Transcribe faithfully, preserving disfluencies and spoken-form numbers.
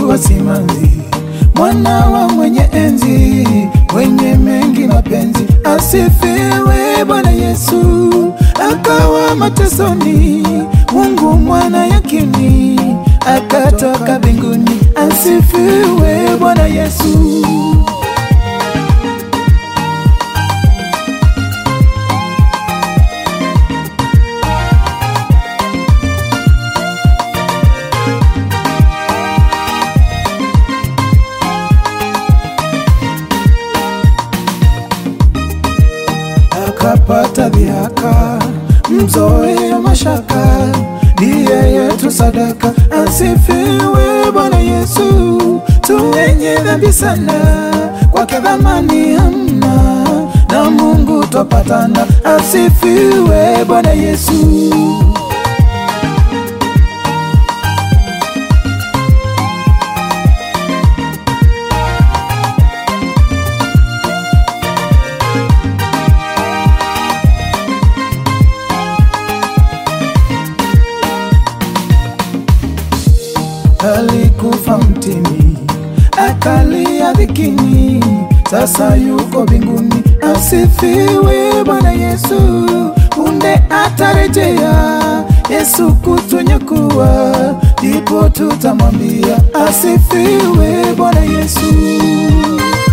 wa simanzi, mwana wa mwenye enzi, mwenye mengi mapenzi. Asifiwe Bwana Yesu, akawa matesoni, Mungu mwana yakini, akatoka mbinguni. Asifiwe Bwana Yesu. Akapata dhihaka, mzoe mashaka, ndiye yetu sadaka. Asifiwe Bwana Yesu, tu wenye dhambi sana, kwake dhamani hamna, na Mungu twapatana. Asifiwe Bwana Yesu. Alikufa mtini, akalia dhikini, sasa yuko mbinguni. Asifiwe Bwana Yesu, punde atarejea Yesu kutunyakua, ndipo tutamwambia asifiwe Bwana Yesu.